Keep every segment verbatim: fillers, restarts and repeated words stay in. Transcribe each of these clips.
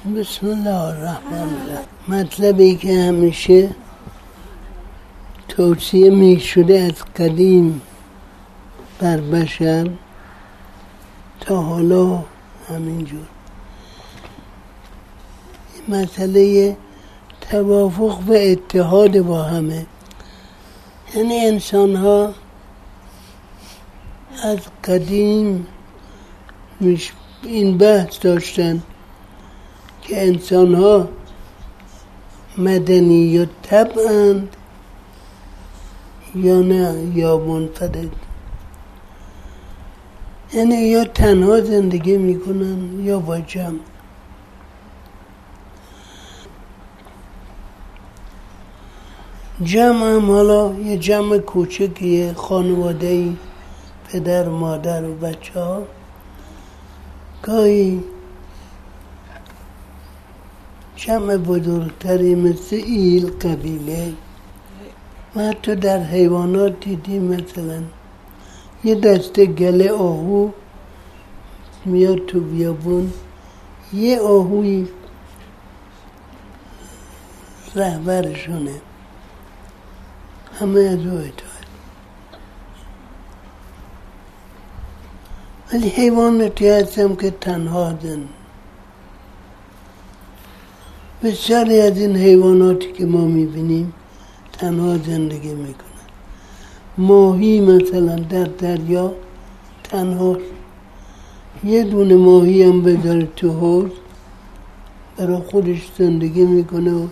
بسم الله الرحمن الرحیم. مطلبی که همیشه توصیه می شده از قدیم بر بشر تا حالا همینجور، مسئله توافق و اتحاد با همه. یعنی انسان ها از قدیم این بحث داشتن که انسان ها مدنی و طبعاً یا نه یا منفرد، یعنی یا تنها زندگی میکنن یا با جمع. جمع هم حالا یه جمع کوچکیه، خانواده‌ای، پدر مادر و بچه ها، گاهی جمع بزرگتری مثل ایل، قبیله. و حتی در حیوانات دیدیم مثلا یه دسته گله آهو میاد تو بیابون، یه آهوی رهبرشونه، همه از او اطاعت. ولی حیواناتی هستم که تنها هستن. بسیاری از این حیواناتی که ما میبینیم تنها زندگی میکنن. ماهی مثلا در دریا تنها، یه دونه ماهی هم بذاره تو حوض برای خودش زندگی میکنه و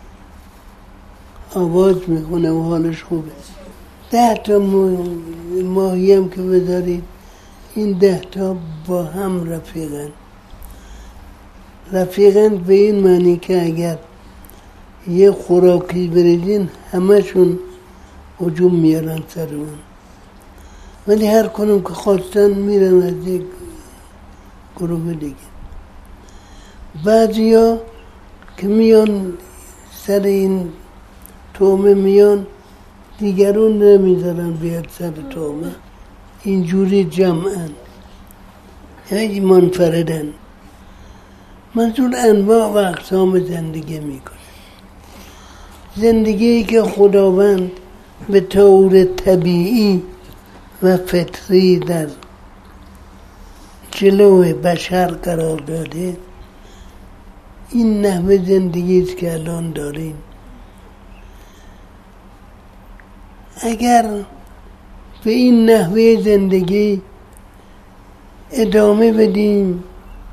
آواز میکنه و حالش خوبه. ده تا ماهی هم که بذارید، این ده تا با هم رفیقن. رفیقن به این معنی که اگر یه خوراکی بریدین همشون هجوم میارن سر اون، ولی هر کنم که خواستن میرن از یک گروه دیگه. بعضی ها که میان سر این تومه میان، دیگرون نمیذارن بیاد سر تومه، اینجوری جمعن، یعنی منفردن. منظور انواع و اقسام زندگی میکنه. زندگی که خداوند به طور طبیعی و فطری در جلو بشر قرار داده، این نحوه زندگی است که الان داریم. اگر به این نحوه زندگی ادامه بدیم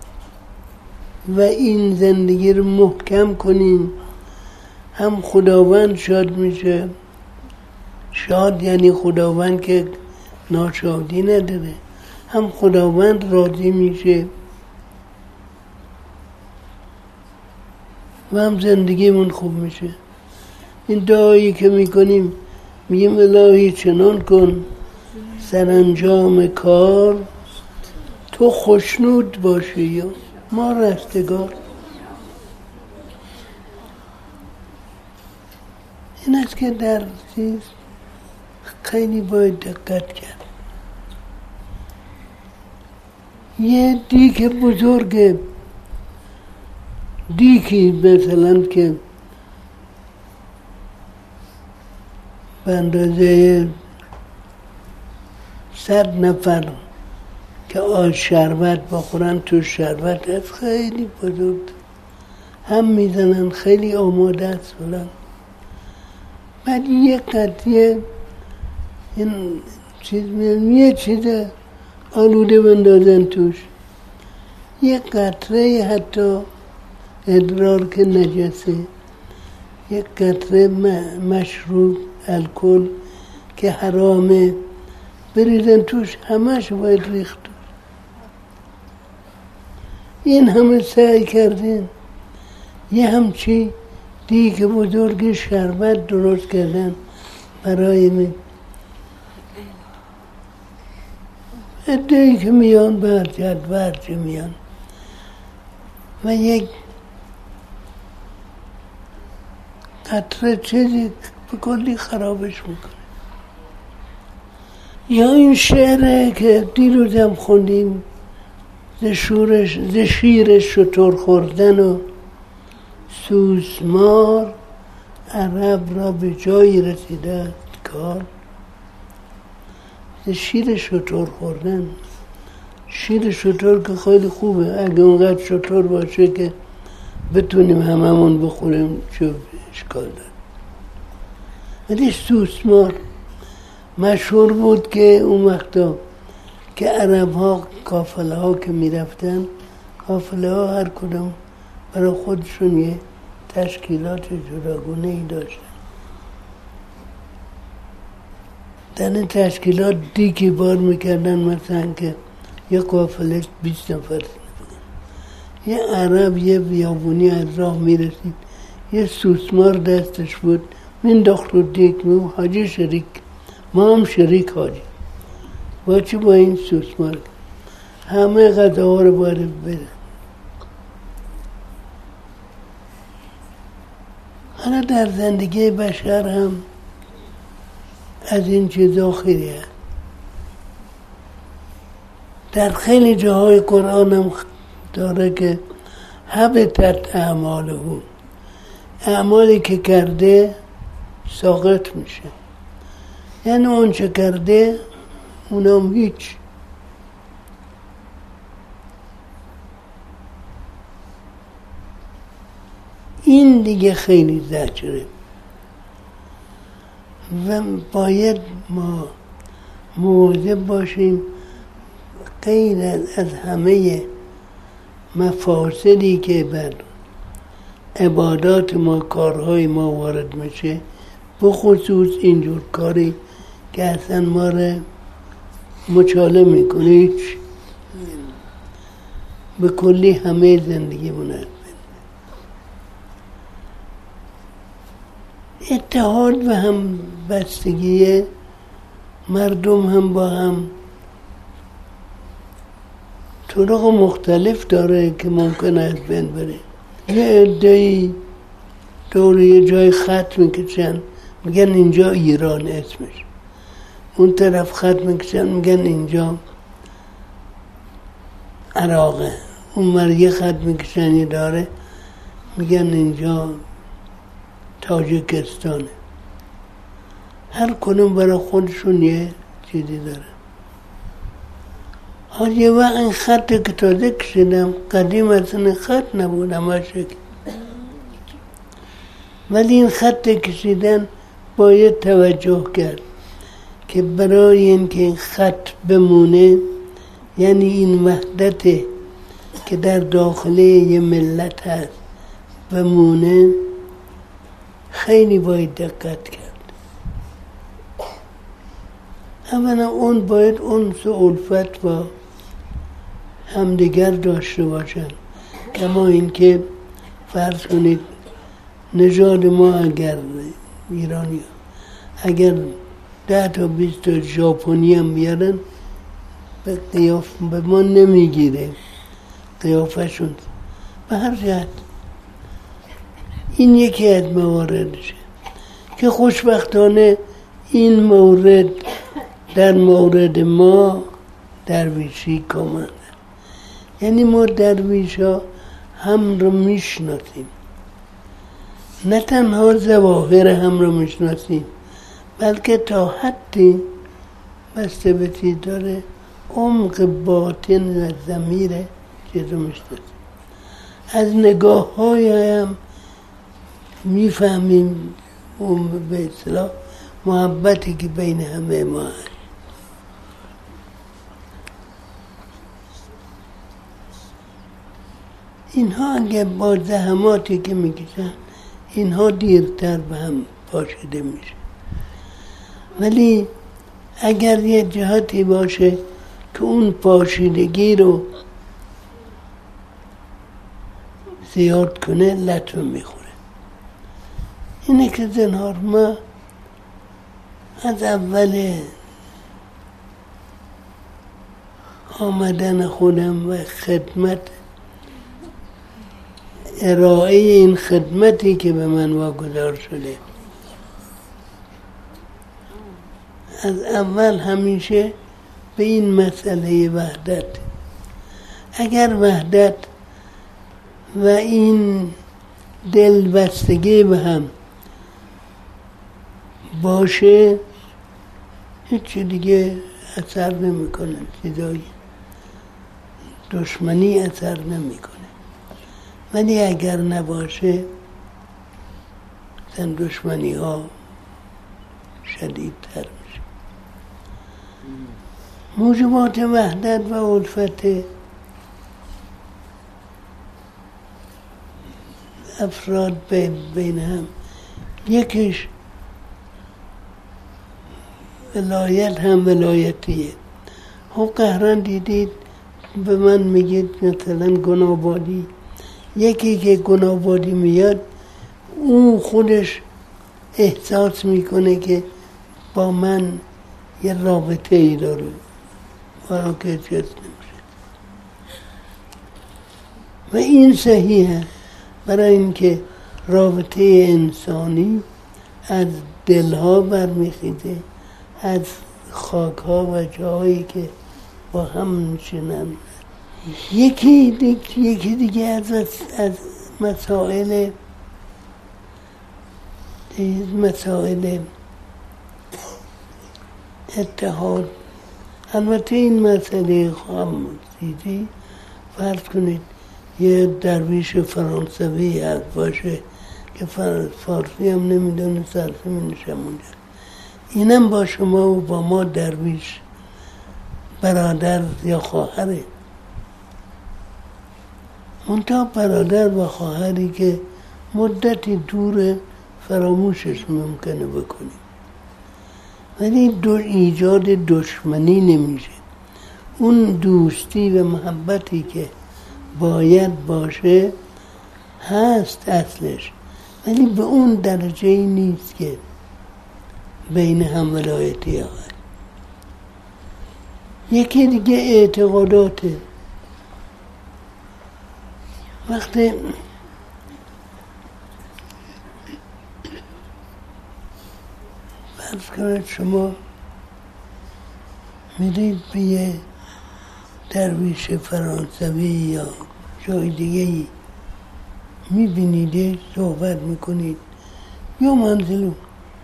و این زندگی رو محکم کنیم، هم خداوند شاد میشه. شاد یعنی خداوند که ناشادی نداره، هم خداوند راضی میشه و هم زندگیمون خوب میشه. این دعایی که میکنیم، میگیم الهی چنان کن سرانجام کار تو خوشنود باشی یا ما رستگار. این است که در چیز خیلی باید دقت کرد. یه دیک بزرگ، دیکی مثلا که به اندازه صد نفر که آش شربت بخورن، تو شربت از خیلی بزرگ هم میزنن، خیلی آماده است فلان. بعد یه قطعه این چیز میان، یه چیز آلوده بندازن توش، یه قطره حتی ادرار که نجسه، یه قطره مشروب الکل که حرامه بریزن توش، همش باید ریخت توش. این همه سعی کردین یه همچی دیگه بزرگ شربت درست کردن برای من. ادهی که میان برجد برجه میان و یک قطره چیزی به کلی خرابش میکنه. یا این شعره که دیروزم خوندیم، ز شیر شتر خوردن و سوسمار عرب را به جایی رسیده است کار شیر شتر خوردن. شیر شتر که خیلی خوبه، اگه اونقدر شتر باشه که بتونیم هممون بخوریم چه اشکال داره. ولی سوسمار مشهور بود که اون وقتا که عرب ها قافله ها که می رفتن، قافله ها هر کدوم برای خودشون یه تشکیلات جداگونه ای داشتن. در این تشکیلات دیگی بار میکردن، مثلا که یه قافله بیست نفر یه عرب یه بیابونی از راه میرسید، یه سوسمار دستش بود، مینداخت رو دیگ، میگو حاجی شریک، ما هم شریک حاجی. با چی؟ با این سوسمار همه غذاها رو باید بره. حالا در زندگی بشر هم از این چیزا خیلی هست. در خیلی جاهای قرآن هم داره که حبطت اعماله، اعمالی که کرده ساقط میشه، یعنی اون چه کرده اونم هیچ. این دیگه خیلی زجره و باید ما مواظب باشیم غیر از همه مفاسدی که بر عبادات ما، کارهای ما وارد میشه، بخصوص اینجور کاری که اصلا ما رو مچاله میکنه، هیچ به کلی همه زندگی منه. اتحاد و هم بستگی مردم هم با هم طرق مختلف داره که ممکن است بین بره. یه عده‌ای دور یه جای خط میکشن میگن اینجا ایران اسمش، اون طرف خط میکشن میگن اینجا عراقه، اون مر یه خط میکشن یه داره میگن اینجا تاجیکستانه. هر کدوم برای خودشون یه چیزی داره. حالا یه وقت این خط که تازه کشیدم، قدیم اصلا خط نبود همه شکل، ولی این خط کشیدن باید توجه کرد که برای اینکه این خط بمونه، یعنی این وحدت که در داخله یه ملت هست بمونه، خیلی باید دقت کرد. اولا اون باید اونس و الفت با همدیگر داشته باشن. کما اینکه فرض کنید نژاد ما اگر ایرانی اگر ده تا بیست تا ژاپنی هم بیارن به قیاف به ما نمیگیره قیافشون. به هر جهت این یکی از مواردشه که خوشبختانه این مورد در مورد ما درویشی کامنده. یعنی ما درویش ها هم رو میشناسیم، نه تنها ظواهر هم رو میشناسیم، بلکه تا حدی بسته به چیز داره عمق باطن و ضمیر چیز رو میشناسیم. از نگاه های هم میفهمیم اون به اصطلاح محبتی که بین همه ما هست. اینها اگه با زحماتی که میکشن اینها دیرتر به هم پاشیده میشه، ولی اگر یه جهتی باشه که اون پاشیدگی رو زیاد کنه لطمه میخوره. اینه که زنهار ما از اول آمدن خودم و خدمت ارائه این خدمتی که به من واگذار شده، از اول همیشه به این مسئله وحدت، اگر وحدت و این دل بستگی به هم باشه هیچی دیگه اثر نمیکنه، چیزای دشمنی اثر نمیکنه. ولی اگر نباشه زن دشمنی ها شدیدتر میشه. موجبات وحدت و الفت افراد بین هم، یکیش ولایت هم ولایتیه. خب قهران دیدید به من میگید مثلا گناهبادی، یکی که گناهبادی میاد اون خودش احساس میکنه که با من یه رابطه ای داره برای که چیز نمیشه و این صحیحه، برای اینکه رابطه انسانی از دلها برمیخیزه، از خاکها و جاهایی که با هم میشنن. یکی دیگه, یکی دیگه از, از مسائل مسائل اتحاد، البته این مسئله خام دیدی، فرض کنید یه درویش فرانسوی هست باشه که فارسی هم نمیدونه، سرزمینش هم اونجا، اینم با شما و با ما درویش برادر یا خواهره. منتها برادر و خواهری که مدتی دور فراموشش ممکنه بکنیم، ولی دو ایجاد دشمنی نمیشه. اون دوستی و محبتی که باید باشه هست اصلش، ولی به اون درجه ای نیست که بین هم ولایتی ها. یکی دیگه اعتقاداته. وقتی فرض کنید شما میرید به یه درویش فرانسوی یا جای دیگه ای میبینید صحبت میکنید یا منزلو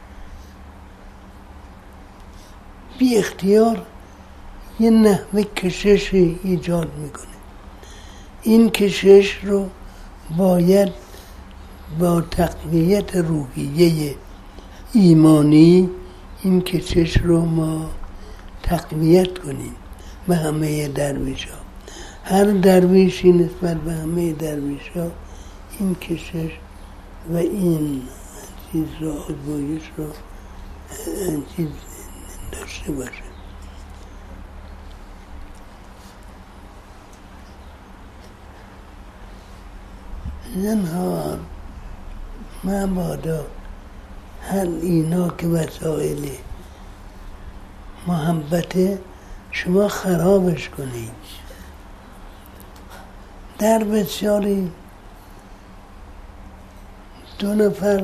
بی اختیار یه نحوه کشش ایجاد میکنه. این کشش رو باید با تقویت روحیه ایمانی این کشش رو ما تقویت کنیم به همه درویش ها. هر درویشی نسبت به همه درویش ها این کشش و این چیز رو آزمایش رو چیز داشته باشه. زنها مبادا هر اینا که وسایل محبت شما خرابش کنید. در بسیاری دو نفر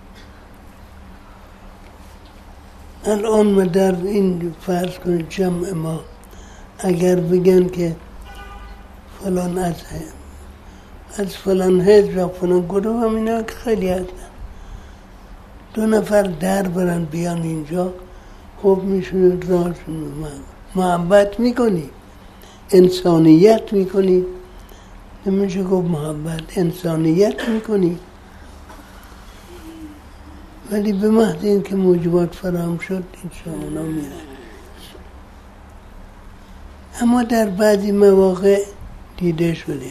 الان ما در این فرض کنید جمع ما اگر بگن که فلان از از فلان حزب یا فلان گروه هم اینا که خیلی هستن، دو نفر در برن بیان اینجا، خوب میشونه راهشون محبت میکنی، انسانیت میکنی، نمیشه گفت محبت، انسانیت میکنی. ولی به محض این که موجبات فراهم شد این اونا میرن. اما در بعضی مواقع دیده شده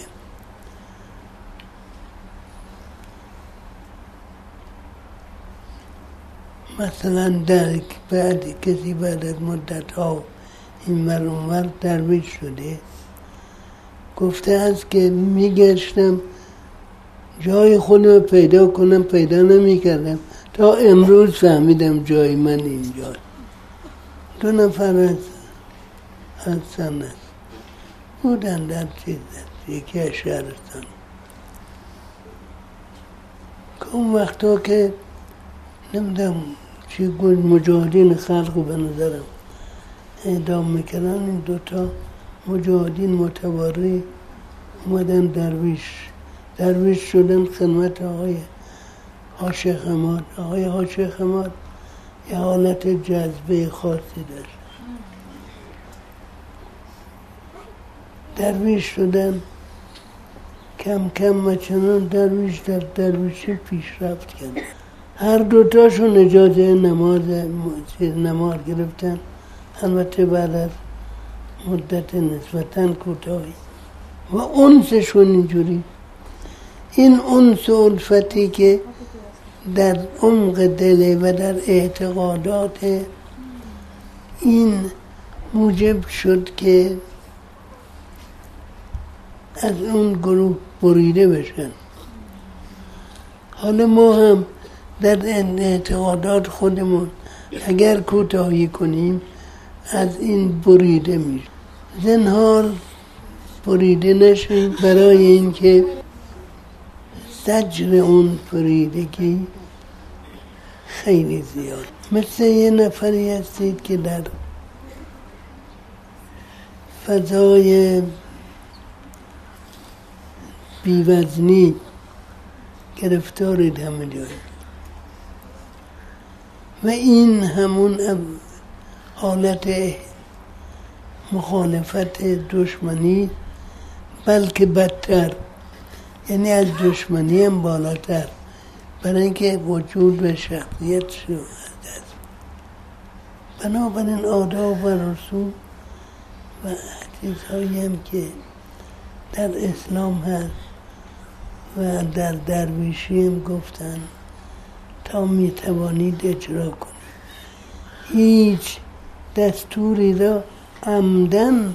مثلا در بعد کسی بعد از مدت ها این ور اون ور درویش شده، گفته است که میگشتم جای خودم پیدا کنم پیدا نمیکردم تا امروز فهمیدم جای من اینجا. دو نفر از از سنت بودن در چیز است، یکی از شهرستان که اون وقتا که نمیدونم چی گل مجاهدین خلق رو به نظرم اعدام میکنن، این دوتا مجاهدین متواری اومدن درویش درویش شدن خدمت آقای حاجی خمار. آقای حاجی خمار یه حالت جذبه خاصی داشت. درویش شدن، کم کم و چنان درویش در درویشی پیشرفت کرد. هر دوتاشون اجازه نماز نماز گرفتن، البته بعد از مدت نسبتاً کوتاهی، و انسشون اینجوری. این انس و الفتی که در عمق دل و در اعتقادات این موجب شد که از اون گروه بریده بشن. حالا ما هم در اعتقادات خودمون اگر کوتاهی کنیم از این بریده میشه. زنهار بریده نشیم، برای اینکه زجر اون بریدگی خیلی زیاد. مثل یه نفری هستید که در فضای بیوزنی گرفتارید همه جایی و این همون حالت مخالفت دشمنی، بلکه بدتر، یعنی از دشمنی هم بالاتر، برای اینکه وجود و شخصیت شو هست. بنابراین آداب و رسوم و چیزهایی هم که در اسلام هست و در درویشی هم گفتن تا میتوانید اجرا کنید. هیچ دستوری را عمدن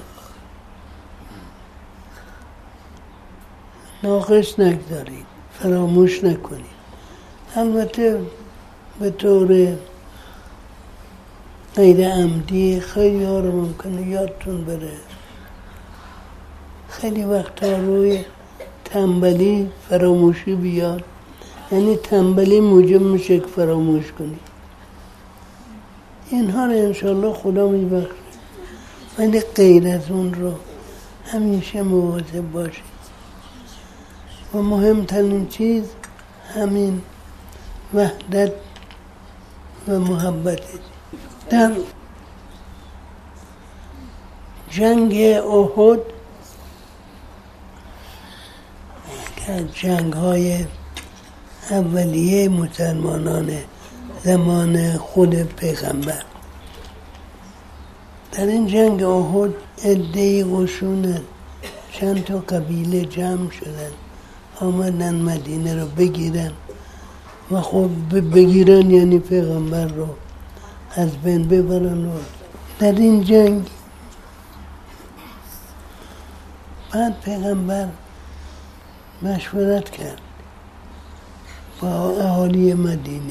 ناقص نگذارید، فراموش نکنید. البته به طور غیر عمدی خیلی ها رو ممکنه یادتون بره. خیلی وقتا روی تنبلی فراموشی بیاد، یعنی تنبلی موجب میشه که فراموش کنی. اینها رو انشالله خدا میبخشه، ولی غیر از اون رو همیشه مواظب باشید. و مهمترین چیز همین وحدت و محبت. در جنگ احد که از جنگ های اولیه مسلمانان زمان خود پیغمبر، در این جنگ احد عده‌ای قشون چند تا قبیله جمع شدن، آمدن مدینه رو بگیرن و خب بگیرن یعنی پیغمبر رو از بین ببرن. و در این جنگ بعد پیغمبر مشورت کرد با اهالی مدینه.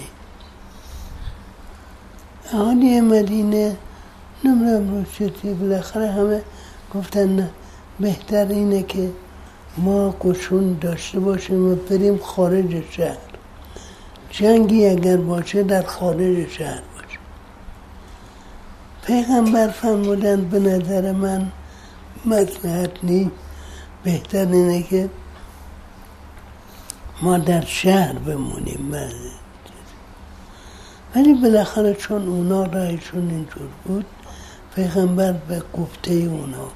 اهالی مدینه نمیدونم رو چطوری بالاخره همه گفتن نه، بهتر اینه که ما قشون داشته باشیم و بریم خارج شهر. جنگی اگر باشه در خارج شهر باشه. پیغمبر فرمودند به نظر من مصلحت نیست، بهتر اینه که ما در شهر بمونیم. ولی بالاخره چون اونا رایشون اینجور بود، پیغمبر به گفته اونا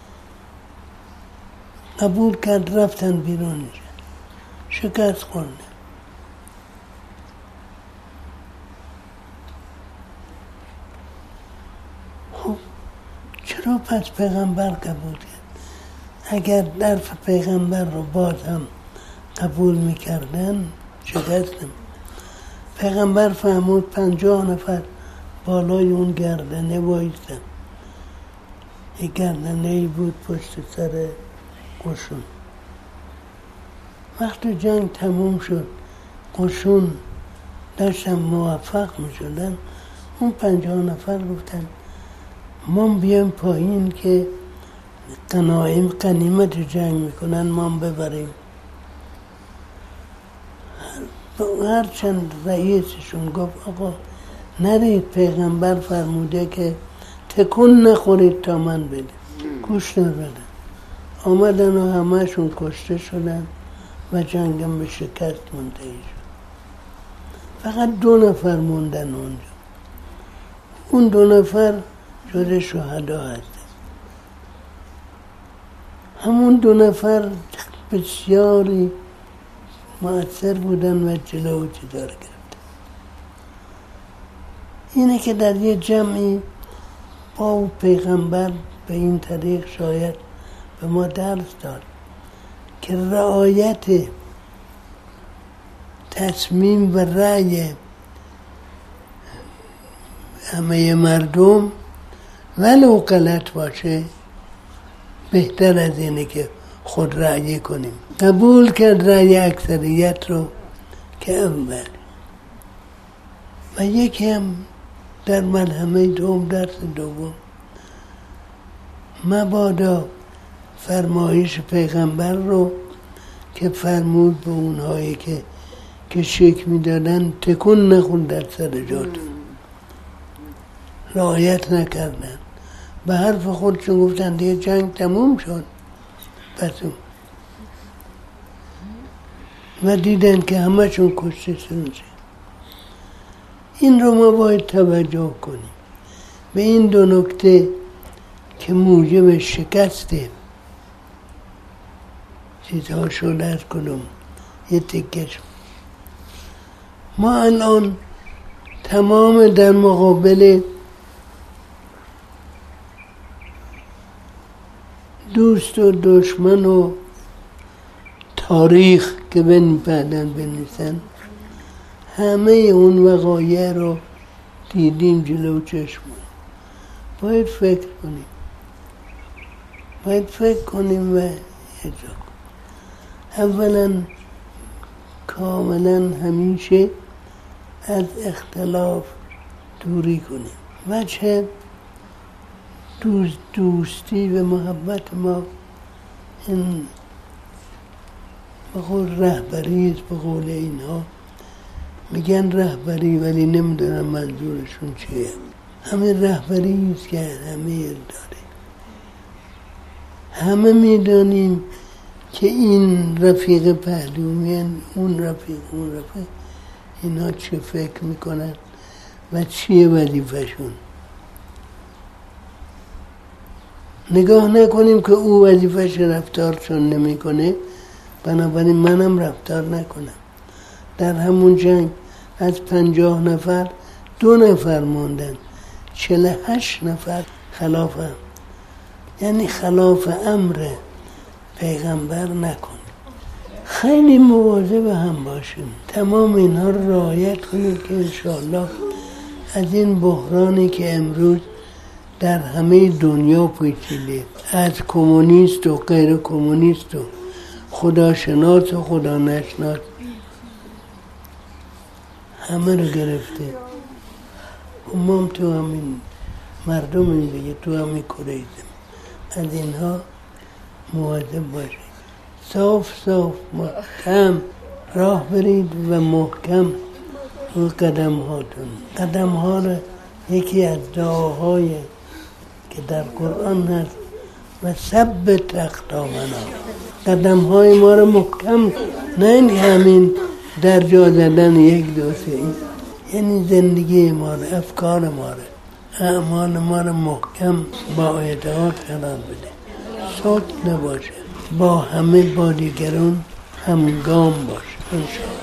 قبول کرد، رفتن بیرون. شکست خوردن. خب چرا پس پیغمبر قبول کرد؟ اگر درف پیغمبر رو باز هم قبول میکردن شکست نمی. پیغمبر فرمود پنجاه نفر بالای اون گردنه وایستن. یک گردنه ای بود پشت سر قشون. وقتی جنگ تموم شد، قشون داشتن موفق می شدن، اون پنجاه نفر گفتن ما بیایم پایین که غنایم غنیمت جنگ میکنن ما ببریم. هر چند رئیسشون گفت آقا نرید، پیغمبر فرموده که تکون نخورید تا من بده. گوش ندادن. آمدن و همهشون کشته شدن و جنگم به شکست منتهی شد. فقط دو نفر موندن اونجا. اون دو نفر جز شهدا هستن. همون دو نفر بسیاری مؤثر بودن و جلو جدار گرفتن. اینه که در یه جمعی با پیغمبر به این طریق شاید به ما درس داد که رعایت تصمیم و رأی همه مردم ولو غلط باشه بهتر از اینه که خود رأی کنیم. قبول کرد رأی اکثریت رو که اول و یکی هم در ملحمه دوم درس دوم مبادا فرمایش پیغمبر رو که فرمود به اونهایی که که شک میدادن تکون نخون در سر جاتون، رعایت نکردن، به حرف خودشون گفتن دیگه جنگ تموم شد. پس اون و دیدن که همه‌شون کشته شدن. این رو ما باید توجه کنیم به این دو نکته که موجب شکسته چیزها شد. از کنم یه تکش ما الان تمام در مقابل دوست و دشمن و تاریخ که بن بعدن بنویسن همه اون وقایع رو دیدیم جلو چشمون. باید فکر کنیم باید فکر کنیم و اجرا کنیم. اولا کاملا همیشه از اختلاف دوری کنیم. وجه دوست دوستی و محبت ما این به قول رهبری است. به قول اینها میگن رهبری ولی نمیدونم منظورشون چیه. همه رهبری است که همه داره. همه میدانیم که این رفیق پهلویان، اون رفیق اون رفیق، اینا چه فکر میکنن و چیه وظیفه‌شون. نگاه نکنیم که او وظیفه‌ش رفتارشون نمیکنه بنابراین منم رفتار نکنم. در همون جنگ از پنجاه نفر دو نفر موندن، چهل و هشت نفر خلاف هم. یعنی خلاف امر پیغمبر نکن. خیلی مواظب هم باشیم. تمام اینها رو رعایت کنیم که انشاءالله از این بحرانی که امروز در همه دنیا پیچیده، از کمونیست و غیر کمونیست و خداشناس و خدا نشناس همه رو گرفته. ما هم تو همین مردم این دیگه تو همین کره از اینها مواظب باشید. صاف صاف محکم راه برید و محکم رو قدم هاتون. قدم ها رو یکی از دعاهای که در قرآن هست و ثبت اقدامنا، قدم های ما رو محکم، نه این همین در جا زدن یک دو سه، یعنی زندگی ما رو، افکار ما رو، اعمال ما رو محکم با اعتقاد قرار بده. ساکت نباشه، با همه با دیگران همگام باشه. انشاءالله